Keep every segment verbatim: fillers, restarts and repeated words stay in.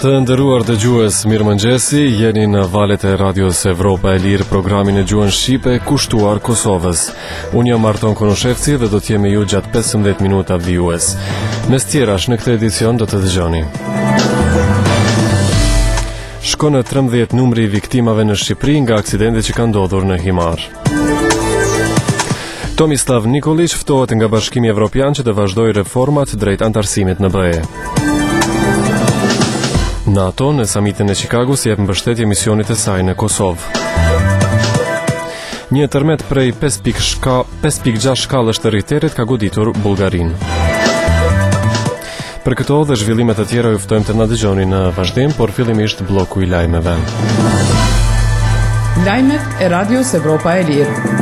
Të nderuar dëgjues, mirëmëngjesi, jeni në valët e radios Evropa e Lirë, programin e gjuhën shqipe kushtuar Kosovës. Unë jam Marton Konoshevci dhe do të jemi ju gjatë pesëmbëdhjetë minuta vijues. Mes tjerash në këtë edicion do të dëgjoni. Shkon në trembëdhjetë numri i viktimave në Shqipëri nga aksidenti që ka ndodhur në Himar. Tomislav Nikolić ftohet nga Bashkimi Evropian që të vazhdojë reformat drejt antarësimit në B E. NATO në samitin e Chicagus jep mbështetje misionit e saj në Kosovë. Një tërmet prej pesë pikë gjashtë shkallësh të Richterit ka goditur Bullgarinë. Për këto dhe zhvillimet e tjera ju ftojmë të na dëgjoni në vazhdim, por fillimisht bloku i lajmeve. Lajmet e Radios Evropa e Lirë.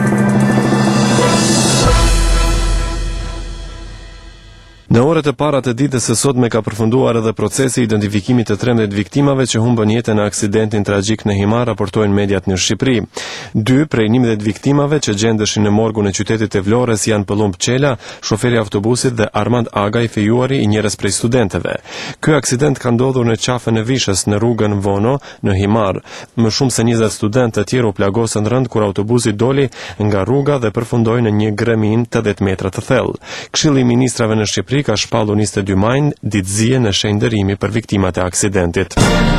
Në orët e para të ditës së sotme ka përfunduar edhe procesi i identifikimit të trembëdhjetë viktimave që humbën jetën në aksidentin tragjik në Himar, raportojnë mediat në Shqipëri. Dy prej njëmbëdhjetë viktimave që gjendeshin në morgun e qytetit të Vlorës janë Pëllumb Qela, shoferi i autobusit, dhe Armand Aga, i fejuari i njerëz prej studentëve. Ky aksident ka ndodhur në qafën e Vishës në rrugën Vono në Himar. Më shumë se njëzet studentë të tjerë u plagosën rënd kur autobusi doli nga rruga dhe përfundoi në një gremin tetëdhjetë metra të thellë. Këshilli i ministrave në Shqipëri ka shpallur njëzet e dy maj ditëzie në shenjtërimi për viktimat e aksidentit.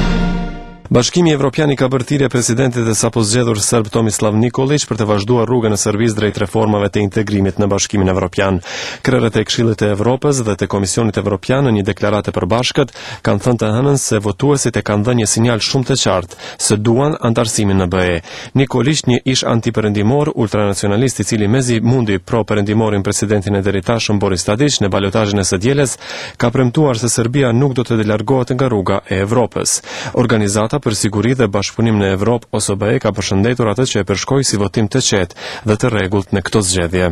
Bashkimi Evropian i ka bërë thirrje presidentit e sapo zgjedhur serb Tomislav Nikolić për të vazhduar rrugën e Serbisë drejt reformave të integrimit në Bashkimin Evropian. Krerët e Këshillit të Evropës dhe të Komisionit Evropian në një deklaratë e përbashkët kanë thënë të hënën se votuesit e kanë dhënë një sinjal shumë të qartë se duan antarësimin në B E. Nikolić, një ish antiperëndimor ultranacionalist i cili mezi mundi pro-perëndimorin presidentin e deritashëm Boris Tadić në balotazhin e së dielës, ka premtuar se Serbia nuk do të largohet nga rruga e Evropës. Organizata për siguri dhe bashkëpunim në Evropë O S B E ka përshëndetur atë që e përshkoi si votim të qetë dhe të rregullt në këtë zgjedhje.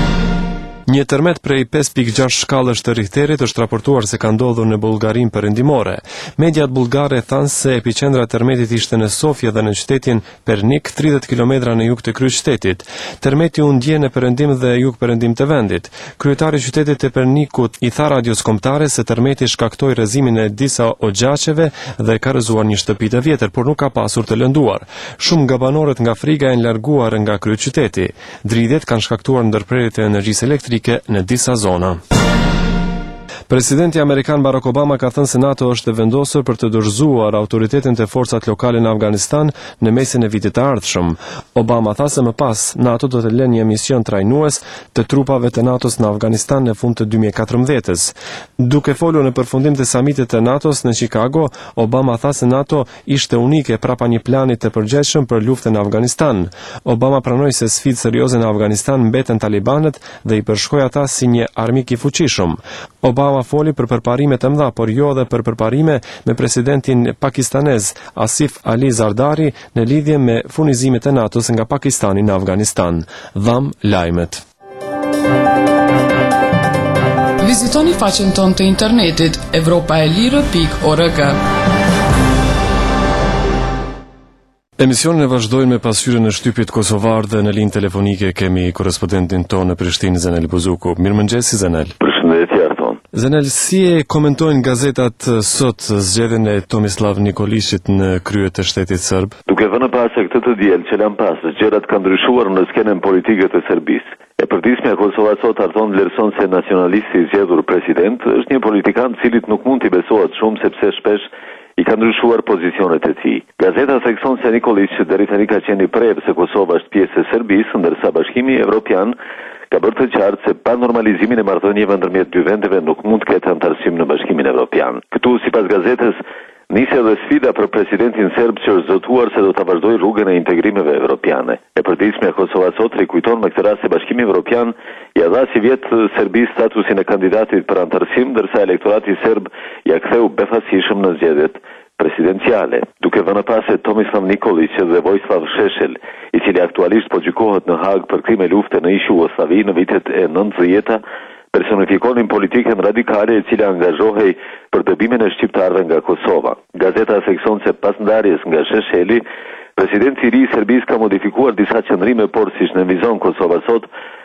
Një tërmet prej pesë pikë gjashtë shkallësh të Richterit është raportuar se ka ndodhur në Bullgarinë perëndimore. Mediat bullgare thanë se epicendra e tërmetit ishte në Sofje dhe në qytetin Pernik, tridhjetë kilometra në jug të kryeqytetit. Tërmeti u ndje në perëndim dhe jug perëndim të vendit. Kryetari i qytetit të Pernikut i tha radios kombëtare se tërmeti shkaktoi rrezimin e disa ogjaçeve dhe ka rrëzuar një shtëpi të vjetër, por nuk ka pasur të lënduar. Shumë nga banorët nga friga janë larguar nga kryeqyteti. Dridhjet kanë shkaktuar ndërprerje të energjisë elektrike në disa zona. Presidenti Amerikan Barack Obama ka thënë se NATO është e vendosur për të dorëzuar autoritetin të forcat lokale në Afganistan në mesin e vitit të ardhshëm. Obama tha se më pas NATO do të lënë një mision trajnues të trupave të NATO-s në Afganistan në fund të dy mijë e katërmbëdhjetës. Duke folur në përfundim të samitit të NATO-s në Chicago, Obama tha se NATO ishte unike prapa një plani të përgjithshëm për luftën në Afganistan. Obama pranoi se sfidë serioze në Afganistan mbeten talibanët dhe i përshkroi ata si një armik i fuqishëm. Obama foli për përparime të mëdha, por jo edhe për përparime me presidentin pakistanez Asif Ali Zardari në lidhje me furnizimet e NATO-s nga Pakistani në Afganistan. Dham lajmet. Vizitoni faqen tonë të internetit evropaelire pikë org. Emisionin e vazhdojnë me pasqyrën e shtypit kosovar dhe në linjë telefonike kemi korrespondentin tonë në Prishtinë, Zenel Buzuku. Mirëmëngjesi, Zenel. Përshëndetje, Arton. Zenel, si e komentojnë gazetat sot zgjedhjen e Tomislav Nikolićit në krye të shtetit serb? Duke vënë pas se këtë të diel që lan pas gjërat kanë ndryshuar në skenën politike të Serbisë. E përditshmja Kosova sot, Arton, vlerëson se nacionalisti i zgjedhur president është një politikan cilit nuk mund t'i besohet shumë sepse shpesh i ka ndryshuar pozicionet e tij. Gazeta thekson se Nikolić deri tani ka qenë i prerë se Kosova është pjesë e Serbisë, ndërsa Bashkimi Evropian ka bërë të qartë se pa normalizimin e marrëdhënieve ndërmjet dy vendeve nuk mund të ketë antarësim në Bashkimin Evropian. Këtu, sipas gazetës, nisi edhe sfida për presidentin serb që është zotuar se do ta vazhdojë rrugën e integrimeve evropiane. E përditshmja Kosova sot rikujton me këtë rast se Bashkimi Evropian ja dha si vjet Serbisë statusin e kandidatit për antarësim, ndërsa elektorati serb ja ktheu befasishëm në zgjedhjet presidenciale. Duke vënë pas se Tomislav Nikolić dhe Vojislav Šešelj, i cili aktualisht po gjykohet në Hag për krime lufte në ish Jugosllavi në vitet e nëntëdhjetë, personifikonin politikën radikale e cila angazhohej për dëbimin e shqiptarëve nga Kosova. Gazeta thekson se pas ndarjes nga Šešelji, presidenti i ri i Serbisë ka modifikuar disa qëndrime, por siç nënvizon Kosova sot,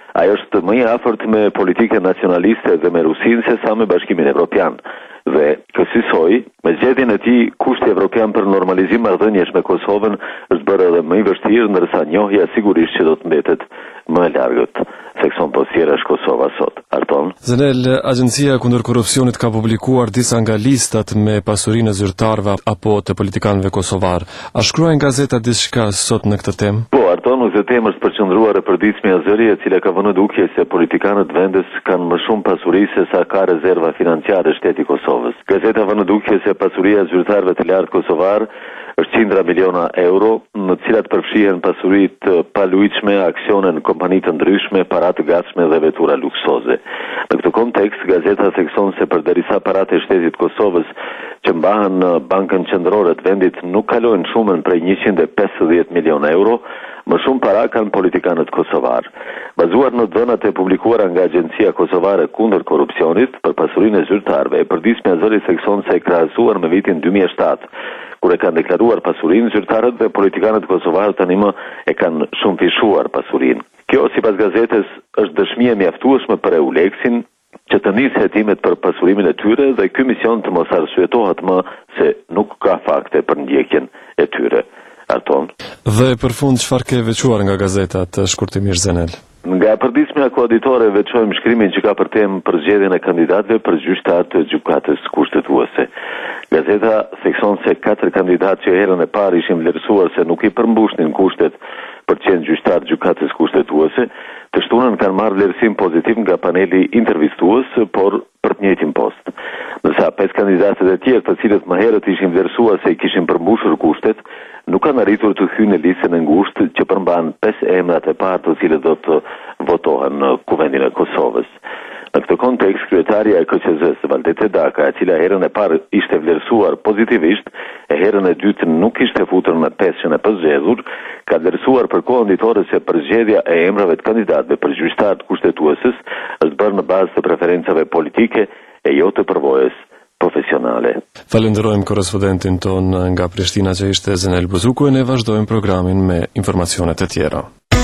Ai është më i afërt me politikën nacionaliste dhe me Rusinë se sa me Bashkimin Evropian. Dhe kësaj, me zgjedhjen e tij, kushti evropian për normalizim marrëdhëniesh me Kosovën është bërë edhe më i vështirë, ndërsa njohja sigurisht që do të mbetet më e largët, sekson postiera është Kosova sot. Arton. Zenel, Agjencia kundër korrupsionit ka publikuar disa nga listat me pasurinë e zyrtarëve apo të politikanëve kosovar. A shkruajnë gazetat diçka sot në këtë temë? Po, Arton, këtë temë është përqendruar e përditshmja e zëri, e cila ka vënë duke se politikanët vendes kanë më shumë pasuri se sa ka rezerva financiare shteti i Kosovës. Gazeta vënë duke se pasuria e zyrtarëve të lartë kosovar është qindra miliona euro, në të cilat përfshihen pasuri të palujitshme, aksione në kompani të ndryshme, para të gatshme dhe vetura luksoze. Në këtë kontekst, gazeta thekson se përderisa paratë e shtetit të Kosovës që mbahen në Bankën Qendrore të vendit nuk kalojnë shumën prej njëqind e pesëdhjetë milionë euro, më shumë para kanë politikanët kosovar. Bazuar në dhënat e publikuara nga Agjencia Kosovare kundër korrupsionit për pasurinë e zyrtarëve, e përditshmja e zërit thekson se e krahasuar me vitin dy mijë e shtatë, kur e kanë deklaruar pasurinë, zyrtarët dhe politikanët kosovar tani më e kanë shumëfishuar pasurinë. Kjo, sipas gazetës, është dëshmi e mjaftueshme për EULEX-in që të nisë hetimet për pasurimin e tyre dhe ky mision të mos arsyetohet më se nuk ka fakte për ndjekjen e tyre. Arton. Dhe për fund, çfarë ke veçuar nga gazetat shkurtimisht Zenel? Nga përditshmja koaditore veçojmë shkrimin që ka për temë për zgjedhjen e kandidatëve për gjyqtar të gjykatës kushtetuese. Gazeta thekson se katër kandidatë që herën e parë ishin vlerësuar se nuk i përmbushnin kushtet për të qenë gjyqtar gjykatës kushtetuese, të shtunën kanë marrë vlerësim pozitiv nga paneli intervistues, por për të njëjtin post. Ndërsa pesë kandidatët e tjerë, të cilët më herët ishin vlerësuar se i kishin përmbushur kushtet, nuk kanë arritur të hyjnë në listën e ngushtë që përmban pesë emrat e parë të cilët do të votohen në Kuvendin e Kosovës. Në këtë kontekst, kryetaria e K Q Z-s, Valdete Daka, e cila herën e parë ishte vlerësuar pozitivisht, e herën e dytë nuk ishte futur në peshën e përzgjedhur, ka vlerësuar për kohën ditore se përzgjedhja e emrave të kandidatëve për gjyqtar të kushtetuesës është bërë në bazë të preferencave politike e jo të përvojës profesionale. Falenderojmë korrespondentin ton nga Prishtina që ishte Zenel Buzuku, e ne vazhdojmë programin me informacionet e tjera.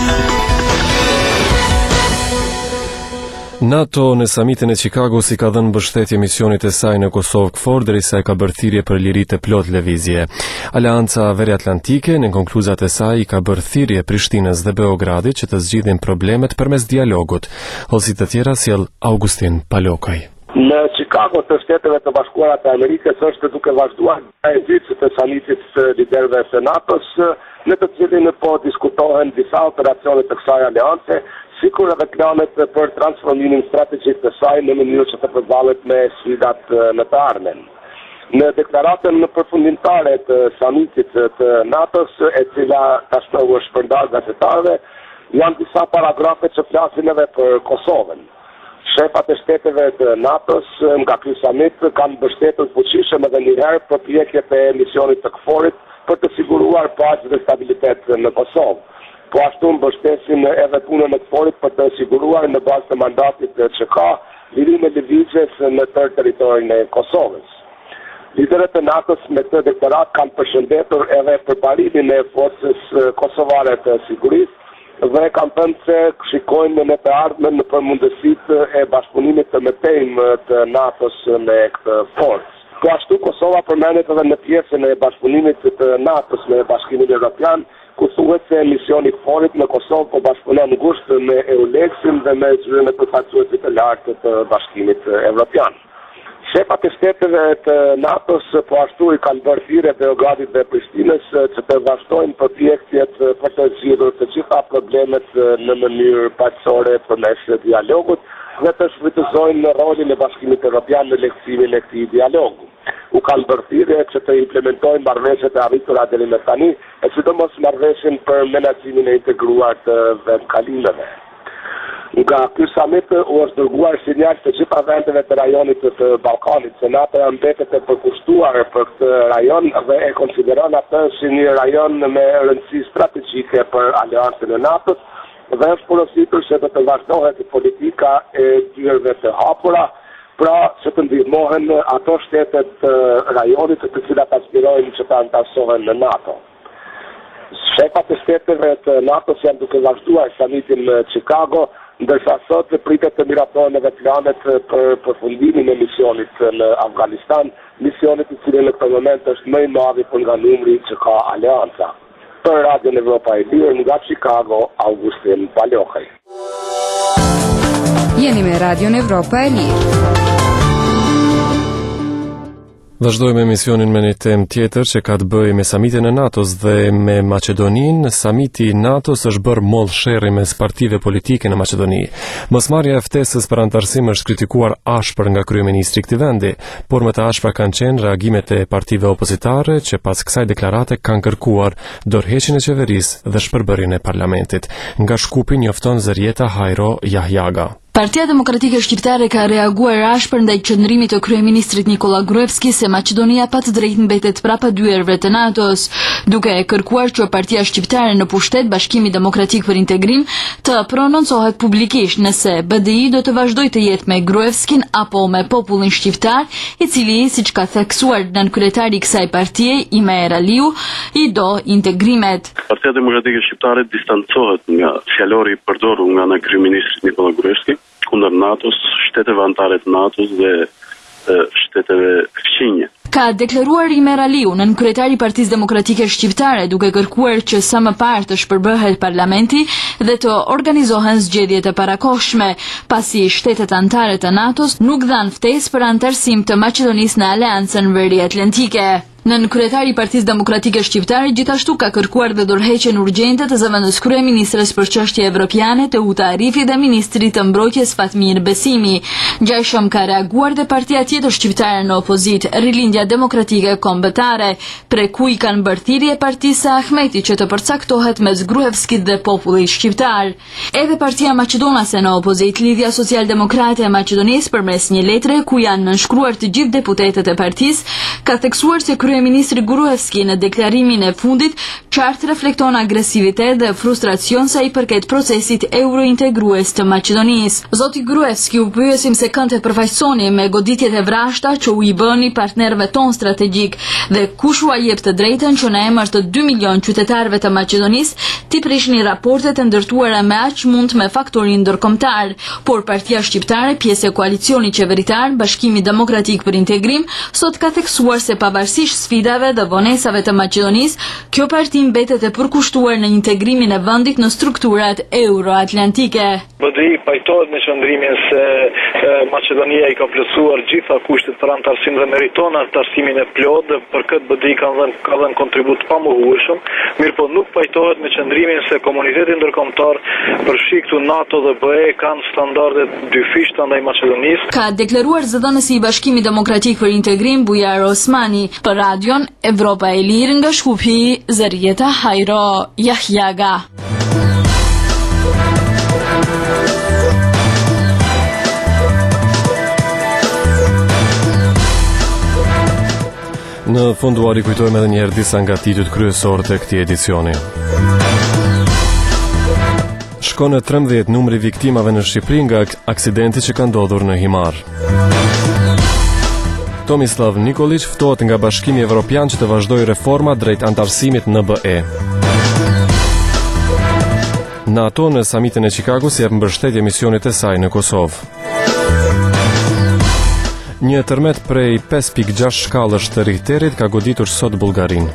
NATO në samitin e Chicago si ka dhënë mbështetje misionit e saj në Kosovë KFOR derisa e ka bërë thirrje për liritë e plot lëvizje. Aleanca Veriatlantike në konkluzat e saj i ka bërë thirrje Prishtinës dhe Beogradit që të zgjidhin problemet përmes dialogut. Hollësi të tjera sjell Augustin Palokaj. Në Chicago të Shteteve të Bashkuara të Amerikës është duke vazhduar e dytë të samitit të liderëve të NATO-s, në të cilin po diskutohen disa operacione të kësaj aleance, sikur edhe planet për transformimin strategjik të saj në mënyrë që të përballet me sfidat në të ardhmen. Në deklaratën përfundimtare të samitit të NATO-s, e cila tashmë është shpërndarë gazetarëve, janë disa paragrafe që flasin edhe për Kosovën. Shefat e shteteve të NATO-s nga ky samit kanë mbështetur fuqishëm edhe një herë përpjekjet e misionit të KFOR-it për të siguruar paqe dhe stabilitet në Kosovë. Po ashtu mbështesin edhe punën e KFOR-it për të siguruar në bazë të mandatit që ka lirim e lëvizjes në tërë territorin e Kosovës. Liderët e NATO-s me këtë deklarat kanë përshëndetur edhe përbarimin e forcës kosovare të sigurisë dhe kanë thënë se shikojnë në të ardhmen për mundësitë e bashkëpunimit të mëtejmë të NATO-s me këtë forcë. Po ashtu Kosova përmendet edhe në pjesën e bashkëpunimit të NATO-s me Bashkimin Evropian, ku thuhet se misioni i KFOR-it në Kosovë po bashkëpunon ngushtë me EULEX-in dhe me zyrën e përfaqësuesit të lartë të Bashkimit Evropian. Shefat e shteteve të NATO-s po ashtu i kanë bërë thirrje Beogradit dhe Prishtinës që të vazhdojnë përpjekjet për të zgjidhur të gjitha problemet në mënyrë paqësore përmes dialogut dhe të shfrytëzojnë rolin e Bashkimit Evropian në lehtësimin e këtij dialogu. U kanë bërë thirrje që të implementojnë marrëveshjet e arritura deri më tani, e sidomos marrëveshjen për menaxhimin e integruar të vendkalimeve. Nga ky samit u është dërguar sinjal të gjitha vendeve të rajonit të Ballkanit, se NATO mbetet e përkushtuar për këtë rajon dhe e konsideron atë si një rajon me rëndësi strategjike për aleancën e NATO-s dhe është porositur se do të vazhdohet politika e dyerve të hapura, pra që të ndihmohen ato shtetet të rajonit të cilat aspirojnë që të antarësohen në NATO. Shefat e shteteve të NATO-s janë duke vazhduar samitin në Chicago, ndërsa sot pritet të miratohen edhe planet për përfundimin e misionit në Afganistan, misionit i cili në këtë moment është më i madh për nga numri që ka aleanca. Për Radion Evropa e Lirë nga Chicago, Augustin Paliohaj. Jeni me Radion Evropa e Lirë. Vazhdojmë emisionin me një temë tjetër që ka të bëjë me samitin e NATO-s dhe me Maqedoninë. Samiti i NATO-s është bërë mollë sherrri mes partive politike në Maqedoni. Mosmarrja e ftesës për antarësim është kritikuar ashpër nga kryeministri i këtij vendi, por më të ashpra kanë qenë reagimet e partive opozitare që pas kësaj deklarate kanë kërkuar dorëheqjen e qeverisë dhe shpërbërjen e parlamentit. Nga Shkupi njofton Zërieta Hajro Jahjaga. Partia Demokratike Shqiptare ka reaguar ashpër ndaj qëndrimit të kryeministrit Nikola Gruevski se Maqedonia pa të drejtë mbetet prapa dyerve të NATO-s, duke e kërkuar që Partia Shqiptare në pushtet Bashkimi Demokratik për Integrim të prononcohet publikisht nëse B D I do të vazhdojë të jetë me Gruevskin apo me popullin shqiptar, i cili, siç ka theksuar nënkryetari i kësaj partie, Imer Aliu, i do integrimet. Partia Demokratike Shqiptare distancohet nga fjalori i përdorur nga në kryeministri Nikola Gruevski kundër NATO-s, shteteve anëtare të NATO-s dhe e, shteteve fqinje. Ka deklaruar Imer Aliu, nënkryetari i Partisë Demokratike Shqiptare, duke kërkuar që sa më parë të shpërbëhet parlamenti dhe të organizohen zgjedhjet e parakohshme, pasi shtetet anëtare të NATO-s nuk dhanë ftesë për antarësim të Maqedonisë në Aleancën Veriatlantike. Nënkryetari i Partisë Demokratike Shqiptare gjithashtu ka kërkuar dhe dorëheqjen urgjente të zëvendës kryeministres për çështje evropiane të Uta Arifi dhe ministrit të mbrojtjes Fatmir Besimi. Ngjashëm ka reaguar dhe partia tjetër shqiptare në opozit, Rilindja Demokratike Kombëtare, pre ku i kanë bërë thirrje partisë së Ahmetit që të përcaktohet mes Gruevskit dhe popullit shqiptar. Edhe partia maqedonase në opozit, Lidhja Social-Demokrate e Maqedonisë, përmes një letre ku janë nënshkruar të gjithë deputetët e partisë, ka theksuar se Kryeministri Gruevski në deklarimin e fundit qartë reflekton agresivitet dhe frustracion sa i përket procesit eurointegrues të Maqedonisë. Zoti Gruevski u pyesim se kënd e përfaqësoni me goditjet e vrashta që u i bëni partnerëve ton strategjik dhe kush u jep të drejtën që në emër të dy milion qytetarëve të Maqedonisë ti prishni raportet e ndërtuara me aq mund me faktorin ndërkombëtar, por Partia Shqiptare, pjesë e koalicionit qeveritar Bashkimi Demokratik për Integrim, sot ka theksuar se pavarësisht sfidave dhe vonesave të Maqedonisë, kjo parti mbetet e përkushtuar në integrimin e vendit në strukturat euroatlantike. B D I pajtohet në qëndrimin se e, Maqedonia i ka plotësuar gjitha kushtet për antarësim dhe meriton antarësimin e plot dhe për këtë B D I ka dhënë ka dhënë kontribut pamohueshëm, mirë po nuk pajtohet në qëndrimin se komuniteti ndërkombëtar përfshi këtu NATO dhe B E kanë standarde dyfishta ndaj Maqedonisë. Ka deklaruar zëdhënësi i Bashkimit Demokratik për Integrim Bujar Osmani. Për Radion Evropa e Lirë nga Shkupi, Zërieta Hajro Jahjaga. Në funduar i kujtojmë edhe njerë disa nga titujt kryesor të këtij edicioni. Shkon në trembëdhjetë numri viktimave në Shqipëri nga aksidenti që ka ndodhur në Himar. Tomislav Nikolić ftohet nga Bashkimi Evropian që të vazhdojë reforma drejt antarësimit në B E. NATO në samitin e Chicagos jep mbështetje misionit e saj në Kosovë. Një tërmet prej pesë pikë gjashtë shkallësh të Richterit ka goditur sot Bullgarinë.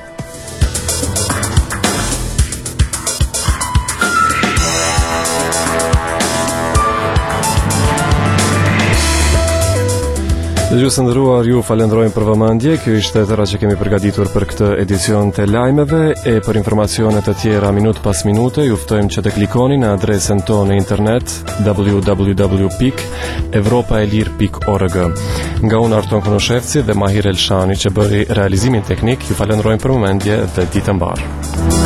Gjusë ndëruar, ju falenderojmë për vëmendje. Kjo ishte tëra që kemi përgatitur për këtë edicion të lajmeve, e për informacionet të tjera minut pas minute ju ftojmë që të klikoni në adresën tonë në internet w w w pikë evropaelir pikë org. Nga unë Arton Konoshevci dhe Mahir Elshani që bëri realizimin teknik, ju falenderojmë për vëmendje dhe ditë mbarë.